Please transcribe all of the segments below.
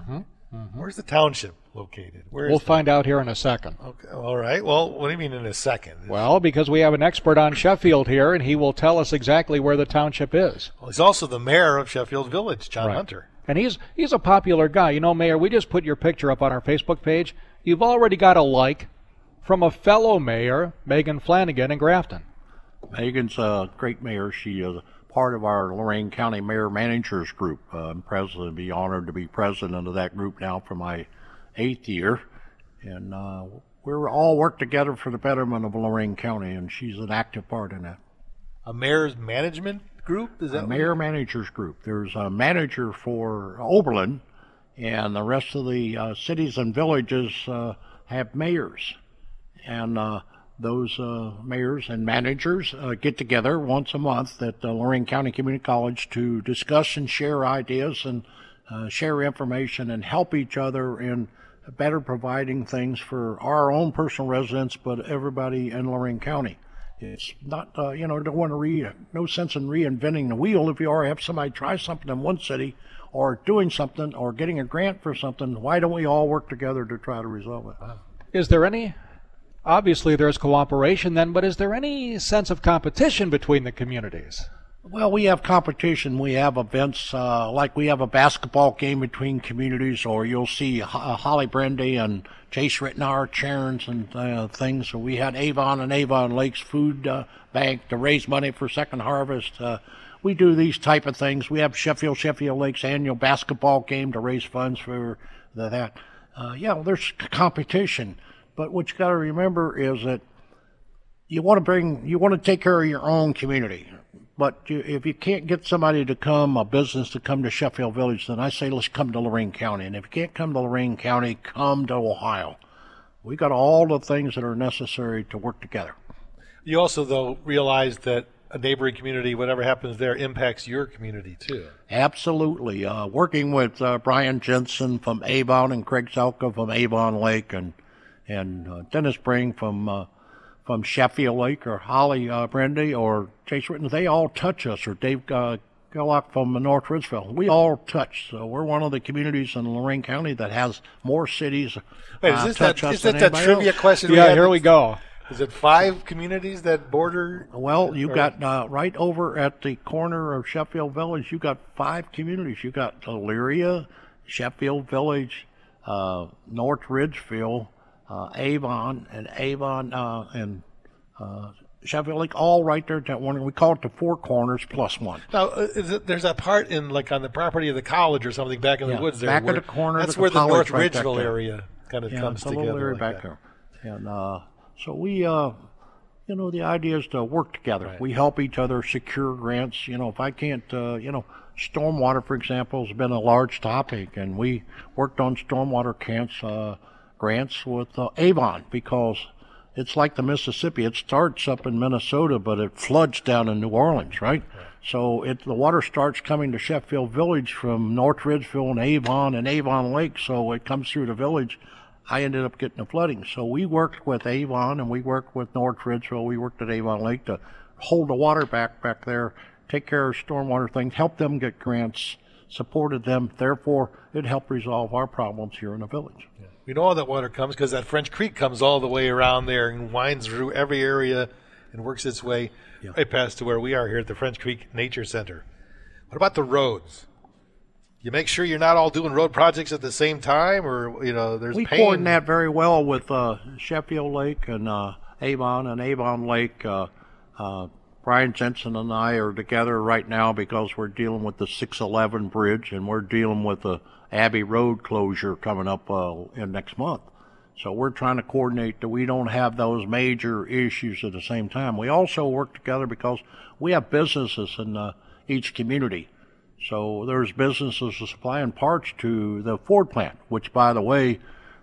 Where's the township located? We'll find out here in a second. Okay, all right. Well, what do you mean in a second? Well, because we have an expert on Sheffield here, and he will tell us exactly where the township is. Well, he's also the mayor of Sheffield Village, John Hunter. And he's a popular guy. You know, Mayor, we just put your picture up on our Facebook page. You've already got a like from a fellow mayor, Megan Flanagan in Grafton. Megan's a great mayor. She is part of our Lorain County Mayor Managers Group. I'm president, be honored to be president of that group now for my 8th year. And we're all work together for the betterment of Lorain County, and she's an active part in that. A mayor's management group? Is that a mayor managers group? There's a manager for Oberlin, and the rest of the cities and villages have mayors. And those mayors and managers get together once a month at the Lorain County Community College to discuss and share ideas and share information and help each other in better providing things for our own personal residents, but everybody in Lorain County. It's not, don't want to no sense in reinventing the wheel. If you already have somebody try something in one city or doing something or getting a grant for something, why don't we all work together to try to resolve it? Is there any... Obviously, there's cooperation then, but is there any sense of competition between the communities? Well, we have competition. We have events like we have a basketball game between communities, or you'll see Holly Brendy and Chase Rittenauer chairs and things. So we had Avon and Avon Lakes Food Bank to raise money for Second Harvest. We do these type of things. We have Sheffield Lakes annual basketball game to raise funds for that. There's competition. But what you got to remember is that you want to take care of your own community. But if you can't get somebody a business to come to Sheffield Village, then I say let's come to Lorain County. And if you can't come to Lorain County, come to Ohio. We got all the things that are necessary to work together. You also, though, realize that a neighboring community, whatever happens there, impacts your community, too. Absolutely. Working with Brian Jensen from Avon and Craig Zelka from Avon Lake and Dennis Bring from Sheffield Lake, or Holly Brendy, or Chase Ritten, they all touch us, or Dave Gillock from North Ridgeville. We all touch. So we're one of the communities in Lorain County that has more cities touch us than that trivia else. question? Yeah, here we go. Is it 5 communities that border? Well, you got right over at the corner of Sheffield Village, you got 5 communities. You got Elyria, Sheffield Village, North Ridgeville, Avon and Sheffield Lake, all right there at that one. We call it the 4 corners plus 1. Now, there's a part in on the property of the college or something back in the woods there. Back at the corner. That's of where the North right Ridgeville area kind of comes together. Little area back there. And so we, the idea is to work together. Right. We help each other secure grants. If I can't, stormwater, for example, has been a large topic, and we worked on stormwater grants with Avon, because it's like the Mississippi. It starts up in Minnesota, but it floods down in New Orleans, right? So the water starts coming to Sheffield Village from North Ridgeville and Avon Lake, so it comes through the village. I ended up getting the flooding. So we worked with Avon and we worked with North Ridgeville. We worked at Avon Lake to hold the water back there, take care of stormwater things, help them get grants, supported them. Therefore, it helped resolve our problems here in the village. Yeah. We know all that water comes because that French Creek comes all the way around there and winds through every area and works its way right past to where we are here at the French Creek Nature Center. What about the roads? You make sure you're not all doing road projects at the same time, or there's we pain. coordinate that very well with Sheffield Lake and Avon Lake. Brian Jensen and I are together right now because we're dealing with the 611 bridge, and we're dealing with the Abbey Road closure coming up in next month. So we're trying to coordinate that we don't have those major issues at the same time. We also work together because we have businesses in each community. So there's businesses supplying parts to the Ford plant, which, by the way,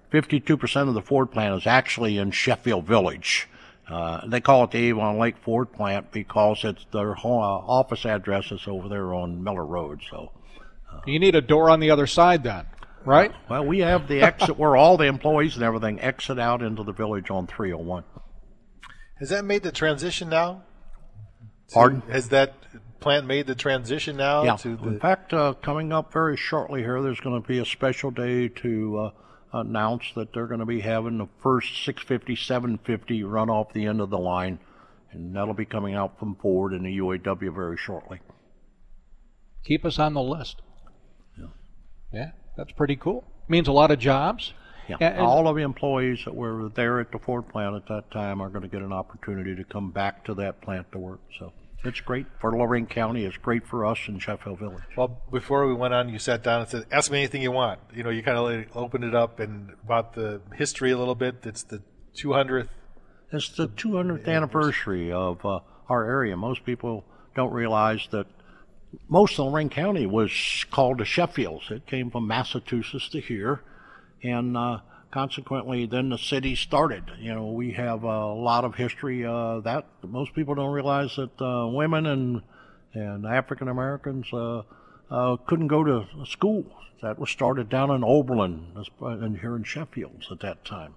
52% of the Ford plant is actually in Sheffield Village. They call it the Avon Lake Ford plant because it's their office address is over there on Miller Road. So you need a door on the other side then, right? Well, we have the exit where all the employees and everything exit out into the village on 301. Has that made the transition now? Pardon? Has that plant made the transition now Yeah. to the... In fact, coming up very shortly here, there's going to be a special day to announce that they're going to be having the first 650, 750 run off the end of the line, and that'll be coming out from Ford and the UAW very shortly. Keep us on the list. Yeah, that's pretty cool. Means a lot of jobs. Yeah, And all of the employees that were there at the Ford plant at that time are going to get an opportunity to come back to that plant to work. So it's great for Lorraine County. It's great for us in Sheffield Village. Well, before we went on, you sat down and said, ask me anything you want. You know, you kind of opened it up and about the history a little bit. It's the 200th. It's the 200th anniversary of our area. Most people don't realize that most of Lorraine County was called the Sheffields. It came from Massachusetts to here, and consequently, then the city started. You know, we have a lot of history that most people don't realize that women and African Americans couldn't go to school. That was started down in Oberlin and here in Sheffield at that time.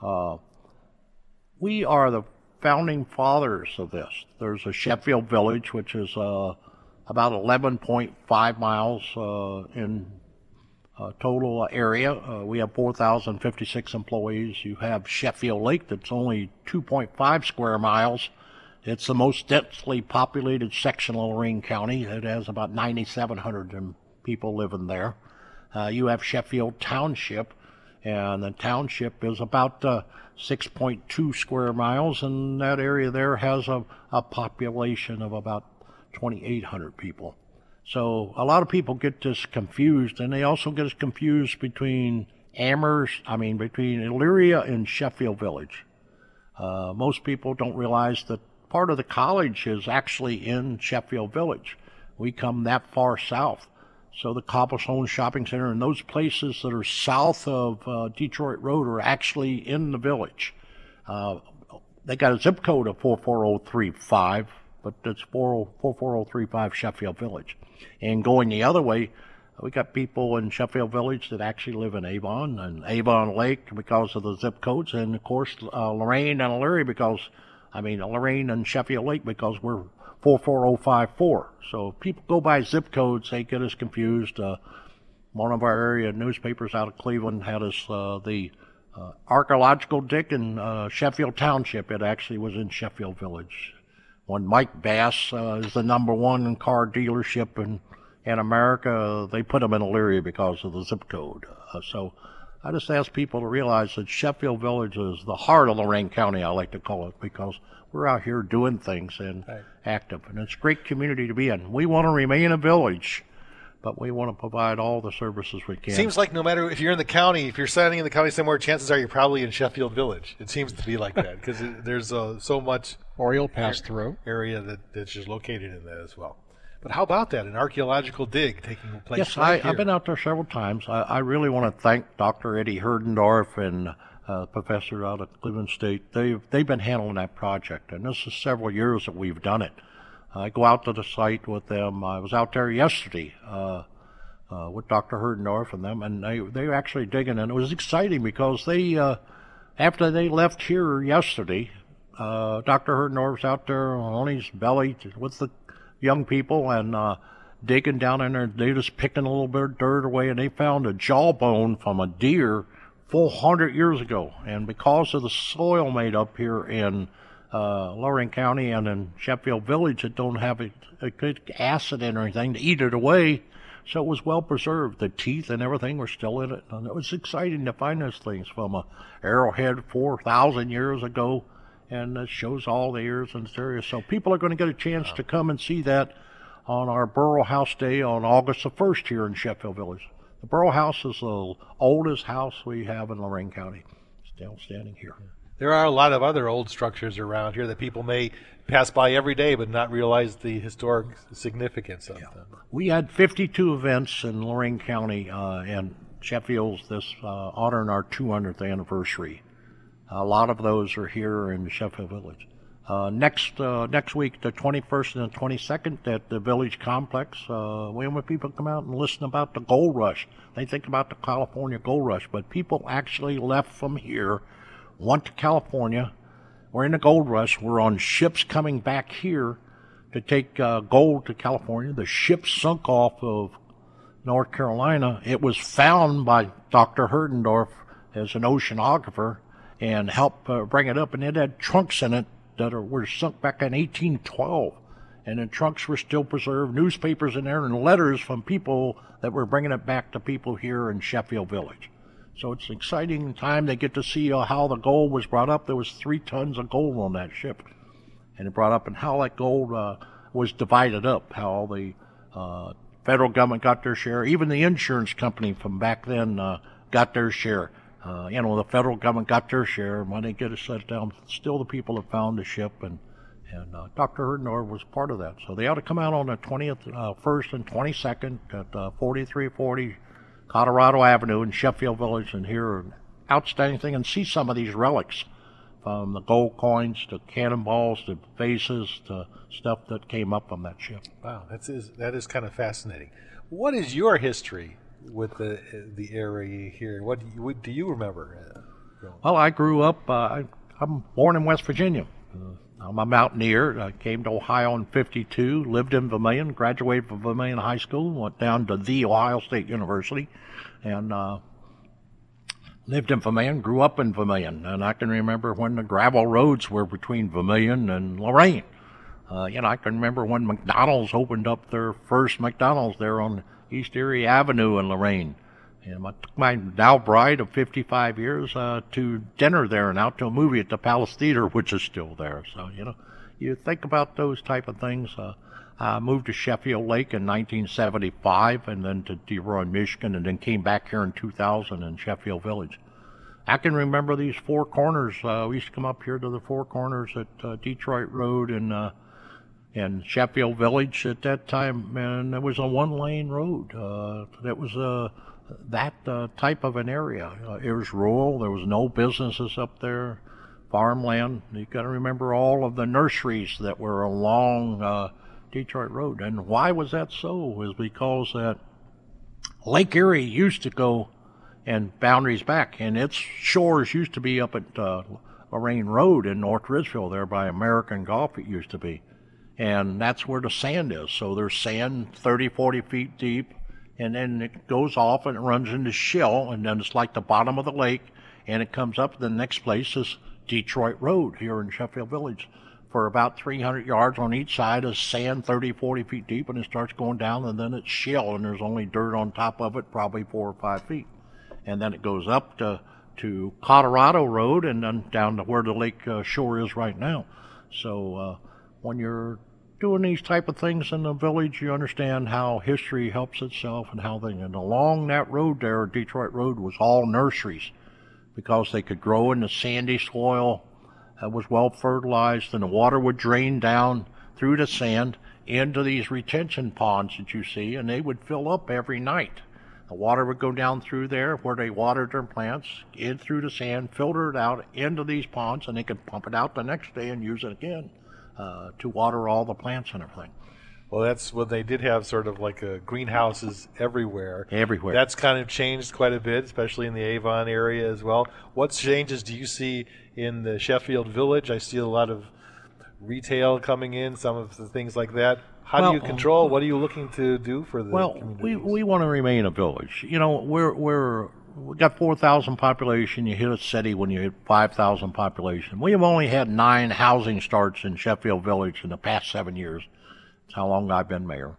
We are the founding fathers of this. There's a Sheffield Village, which is about 11.5 miles in total area. We have 4,056 employees. You have Sheffield Lake, that's only 2.5 square miles. It's the most densely populated section of Lorraine County. It has about 9,700 people living there. You have Sheffield Township, and the township is about 6.2 square miles, and that area there has a population of about 2,800 people. So a lot of people get this confused, and they also get us confused between between Elyria and Sheffield Village. Most people don't realize that part of the college is actually in Sheffield Village. We come that far south. So the Cobblestone Shopping Center and those places that are south of Detroit Road are actually in the village. They got a zip code of 44035, but it's 44035 Sheffield Village. And going the other way, we got people in Sheffield Village that actually live in Avon and Avon Lake because of the zip codes, and of course Lorraine and Elyria Lorraine and Sheffield Lake because we're 44054. So if people go by zip codes, they get us confused. One of our area newspapers out of Cleveland had us the archaeological dig in Sheffield Township. It actually was in Sheffield Village. When Mike Bass is the #1 car dealership in America, they put them in Elyria because of the zip code. So I just ask people to realize that Sheffield Village is the heart of Lorraine County, I like to call it, because we're out here doing things and active. And it's a great community to be in. We want to remain a village, but we want to provide all the services we can. Seems like no matter if you're in the county, if you're standing in the county somewhere, chances are you're probably in Sheffield Village. It seems to be like that because there's so much or you'll pass through area that's just located in that as well. But how about that, an archaeological dig taking place? Yes, right here? I've been out there several times. I really want to thank Dr. Eddie Herdendorf and professor out at Cleveland State. They've been handling that project, and this is several years that we've done it. I go out to the site with them. I was out there yesterday with Dr. Herdendorf and them, and they were actually digging, and it was exciting because they after they left here yesterday, Dr. Herdendorf's out there on his belly with the young people and digging down in there. They just picking a little bit of dirt away, and they found a jawbone from a deer 400 years ago. And because of the soil made up here in Lorraine County and in Sheffield Village, it don't have a good acid in or anything to eat it away, so it was well preserved. The teeth and everything were still in it, and it was exciting to find those things from a arrowhead 4,000 years ago. And it shows all the ears in this area. So people are going to get a chance to come and see that on our Borough House Day on August the 1st here in Sheffield Village. The Borough House is the oldest house we have in Lorraine County. Still standing here. There are a lot of other old structures around here that people may pass by every day but not realize the historic significance of them. We had 52 events in Lorraine County and Sheffield's this honoring our 200th anniversary. A lot of those are here in Sheffield Village. Next week, the 21st and the 22nd at the Village Complex, when people come out and listen about the gold rush, they think about the California gold rush, but people actually left from here, went to California, were in the gold rush, were on ships coming back here to take gold to California. The ship sunk off of North Carolina. It was found by Dr. Herdendorf as an oceanographer and helped bring it up, and it had trunks in it that were sunk back in 1812, and the trunks were still preserved, newspapers in there, and letters from people that were bringing it back to people here in Sheffield Village. So it's an exciting time. They get to see how the gold was brought up. There was 3 tons of gold on that ship, and it brought up, and how that gold was divided up, how the federal government got their share, even the insurance company from back then got their share. The federal government got their share. When they get it set down, still the people that found the ship, and Dr. Herdendorf was part of that. So they ought to come out on the 20th, 1st and 22nd at 4340 Colorado Avenue in Sheffield Village, and hear an outstanding thing and see some of these relics, from the gold coins to cannonballs to vases to stuff that came up on that ship. Wow, that is kind of fascinating. What is your history with the area here? What do you remember? Well, I grew up. I'm born in West Virginia. I'm a mountaineer. I came to Ohio in '52. Lived in Vermillion. Graduated from Vermillion High School. Went down to the Ohio State University, and lived in Vermillion. Grew up in Vermillion, and I can remember when the gravel roads were between Vermillion and Lorain. I can remember when McDonald's opened up their first McDonald's there on East Erie Avenue in Lorain. And I took my now bride of 55 years to dinner there and out to a movie at the Palace Theater, which is still there. So, you think about those type of things. I moved to Sheffield Lake in 1975, and then to DeRoy, Michigan, and then came back here in 2000 in Sheffield Village. I can remember these Four Corners. We used to come up here to the Four Corners at Detroit Road and Sheffield Village at that time, and it was a one-lane road. That was that type of an area. It was rural. There was no businesses up there, farmland. You got to remember all of the nurseries that were along Detroit Road. And why was that so? Is because that Lake Erie used to go and boundaries back, and its shores used to be up at Lorain Road in North Ridgeville, there by American Golf it used to be. And that's where the sand is. So there's sand 30, 40 feet deep, and then it goes off and it runs into Shill, and then it's like the bottom of the lake, and it comes up. The next place is Detroit Road here in Sheffield Village. For about 300 yards on each side is sand 30, 40 feet deep, and it starts going down, and then it's Shill, and there's only dirt on top of it, probably 4 or 5 feet. And then it goes up to Colorado Road, and then down to where the lake shore is right now. So when you're doing these type of things in the village, you understand how history helps itself and how things. And along that road there, Detroit Road, was all nurseries, because they could grow in the sandy soil that was well fertilized, and the water would drain down through the sand into these retention ponds that you see, and they would fill up every night. The water would go down through there where they watered their plants, in through the sand, filter it out into these ponds, and they could pump it out the next day and use it again to water all the plants and everything. Well, that's when they did have sort of like greenhouses everywhere. Everywhere. That's kind of changed quite a bit, especially in the Avon area as well. What changes do you see in the Sheffield Village? I see a lot of retail coming in, some of the things like that. How do you control? What are you looking to do for the community? we want to remain a village. We got 4,000 population. You hit a city when you hit 5,000 population. We have only had 9 housing starts in Sheffield Village in the past 7 years. That's how long I've been mayor.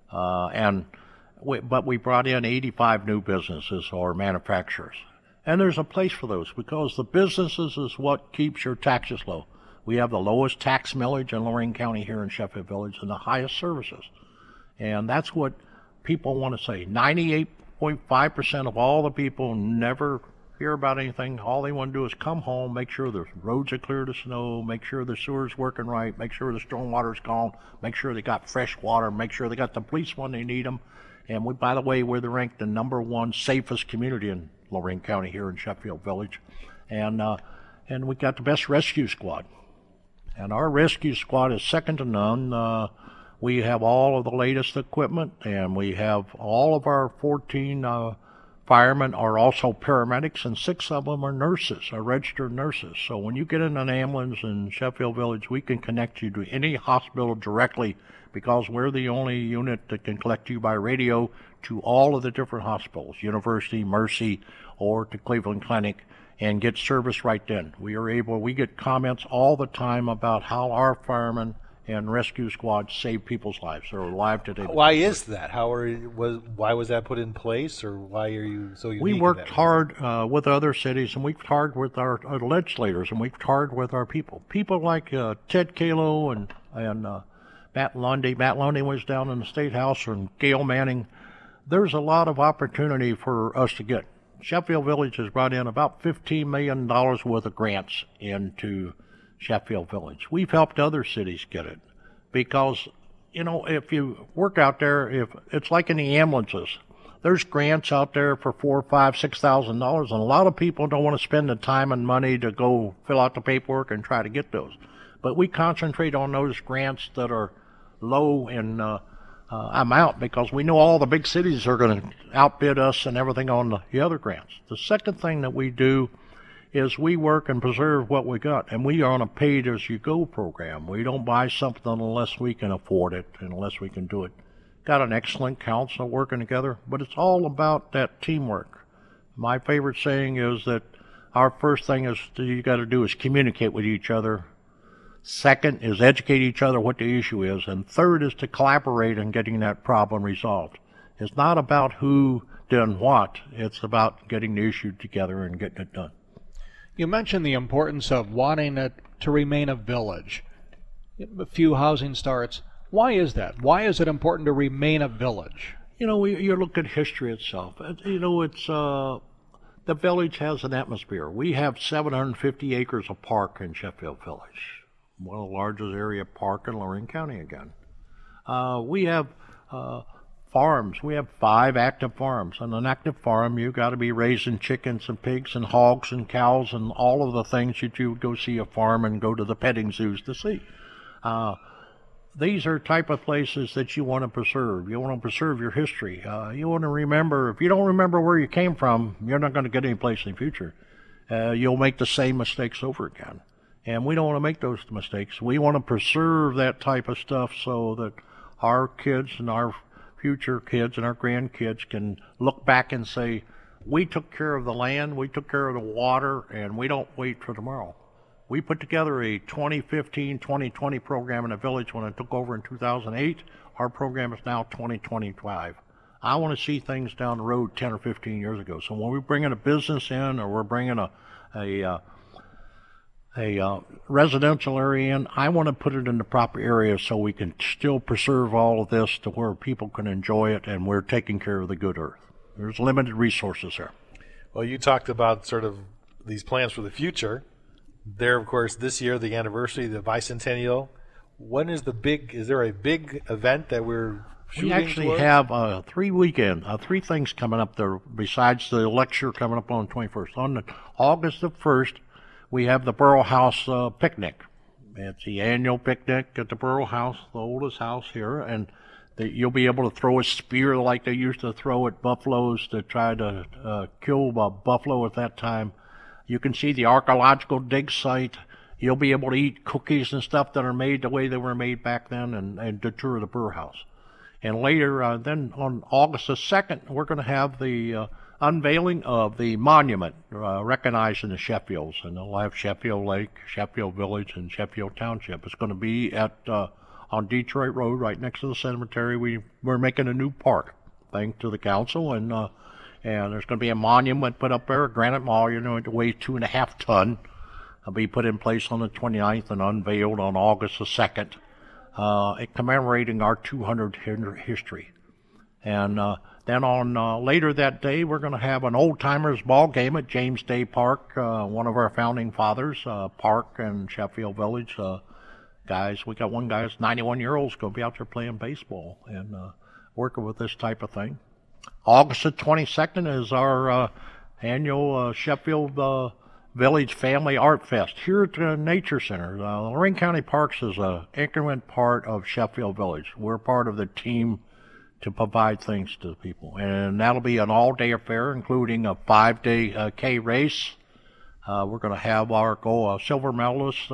But we brought in 85 new businesses or manufacturers. And there's a place for those, because the businesses is what keeps your taxes low. We have the lowest tax millage in Lorain County here in Sheffield Village, and the highest services. And that's what people want to say. 98.5% of all the people never hear about anything. All they want to do is come home, make sure the roads are clear of snow, make sure the sewer's working right, make sure the storm water's gone, make sure they got fresh water, make sure they got the police when they need them. And by the way, we're ranked the #1 safest community in Lorain County here in Sheffield Village. And we got the best rescue squad. And our rescue squad is second to none. We have all of the latest equipment, and we have all of our 14 firemen are also paramedics, and 6 of them are nurses, are registered nurses. So when you get in an ambulance in Sheffield Village, we can connect you to any hospital directly because we're the only unit that can collect you by radio to all of the different hospitals, University, Mercy, or to Cleveland Clinic, and get service right then. We get comments all the time about how our firemen and rescue squads save people's lives. They're alive today. Why is that? Why was that put in place, or why are you so unique? We worked hard with other cities, and we worked hard with our legislators, and we worked hard with our people. People like Ted Kalo and Matt Lundy. Matt Lundy was down in the State House, and Gail Manning. There's a lot of opportunity for us to get. Sheffield Village has brought in about $15 million worth of grants into Sheffield Village. We've helped other cities get it because, if you work out there, if it's like in the ambulances, there's grants out there for $4,000, $5,000, $6,000, and a lot of people don't want to spend the time and money to go fill out the paperwork and try to get those. But we concentrate on those grants that are low in amount because we know all the big cities are going to outbid us and everything on the other grants. The second thing that we do is we work and preserve what we got, and we are on a paid-as-you-go program. We don't buy something unless we can afford it, unless we can do it. Got an excellent council working together, but it's all about that teamwork. My favorite saying is that our first thing is you got to do is communicate with each other. Second is educate each other what the issue is, and third is to collaborate in getting that problem resolved. It's not about who done what, it's about getting the issue together and getting it done. You mentioned the importance of wanting it to remain a village. A few housing starts. Why is that? Why is it important to remain a village? You look at history itself. It's the village has an atmosphere. We have 750 acres of park in Sheffield Village, one of the largest area park in Lorraine County again. We have farms. We have 5 active farms. On an active farm, you got to be raising chickens and pigs and hogs and cows and all of the things that you would go see a farm and go to the petting zoos to see. These are type of places that you want to preserve. You want to preserve your history. You want to remember. If you don't remember where you came from, you're not going to get any place in the future. You'll make the same mistakes over again. And we don't want to make those mistakes. We want to preserve that type of stuff so that our kids and our future kids and our grandkids can look back and say, we took care of the land, we took care of the water, and we don't wait for tomorrow. We put together a 2015-2020 program in the village when I took over in 2008. Our program is now 2025. I want to see things down the road 10 or 15 years ago. So when we're bringing a business in or we're bringing a residential area in, I want to put it in the proper area so we can still preserve all of this to where people can enjoy it and we're taking care of the good earth. There's limited resources there. Well, you talked about sort of these plans for the future. There, of course, this year, the anniversary, the bicentennial. When is is there a big event that we're shooting We actually towards? have 3 things coming up there besides the lecture coming up on the 21st. On August the 1st, we have the Borough House picnic. It's the annual picnic at the Borough House, the oldest house here, and you'll be able to throw a spear like they used to throw at buffaloes to try to kill a buffalo at that time. You can see the archaeological dig site. You'll be able to eat cookies and stuff that are made the way they were made back then and to tour the Borough House. And later, then on August the 2nd, we're going to have the unveiling of the monument recognizing the Sheffields, and they'll have Sheffield Lake, Sheffield Village, and Sheffield Township. It's going to be at on Detroit Road, right next to the cemetery. We're making a new park, thanks to the council, and there's going to be a monument put up there, a granite monument, it weighs 2.5 tons. It'll be put in place on the 29th and unveiled on August the 2nd, commemorating our 200 history. And then on later that day, we're going to have an old-timers ball game at James Day Park, one of our founding fathers, Park and Sheffield Village. We got one guy that's 91-year-old going to be out there playing baseball and working with this type of thing. August the 22nd is our annual Sheffield Village Family Art Fest here at the Nature Center. Lorraine County Parks is an increment part of Sheffield Village. We're part of the team to provide things to the people. And that'll be an all-day affair, including a 5-day K race. We're going to have our silver medalist,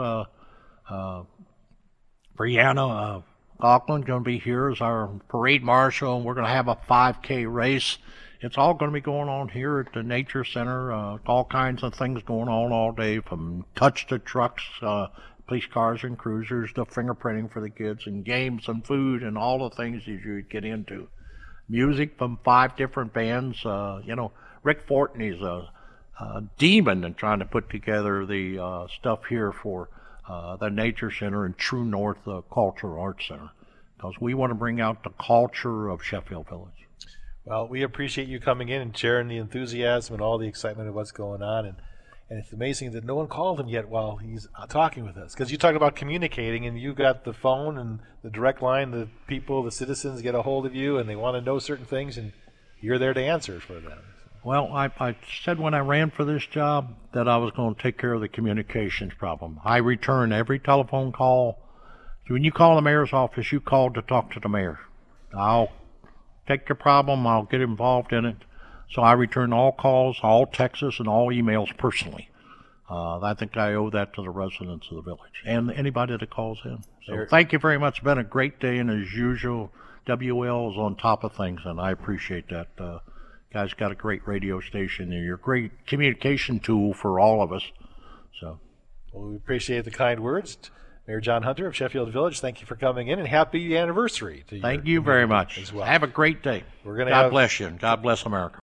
Brianna Coughlin, going to be here as our parade marshal, and we're going to have a 5K race. It's all going to be going on here at the Nature Center. All kinds of things going on all day, from touch to trucks, police cars and cruisers, the fingerprinting for the kids, and games and food and all the things that you get into. Music from 5 different bands. Rick Fortney's a demon in trying to put together the stuff here for the Nature Center and True North Cultural Arts Center, because we want to bring out the culture of Sheffield Village. Well, we appreciate you coming in and sharing the enthusiasm and all the excitement of what's going on. And it's amazing that no one called him yet while he's talking with us, because you talked about communicating, and you got the phone and the direct line. The people, the citizens get a hold of you, and they want to know certain things, and you're there to answer for them. Well, I said when I ran for this job that I was going to take care of the communications problem. I return every telephone call. So when you call the mayor's office, you called to talk to the mayor. I'll take your problem. I'll get involved in it. So I return all calls, all texts, and all emails personally. I think I owe that to the residents of the village and anybody that calls in. So thank you very much. It's been a great day, and as usual, WL is on top of things, and I appreciate that. Guys got a great radio station, and you're a great communication tool for all of us. So, well, we appreciate the kind words. Mayor John Hunter of Sheffield Village, thank you for coming in, and happy anniversary to you. Thank you very much. As well. Have a great day. God bless you, and God bless America.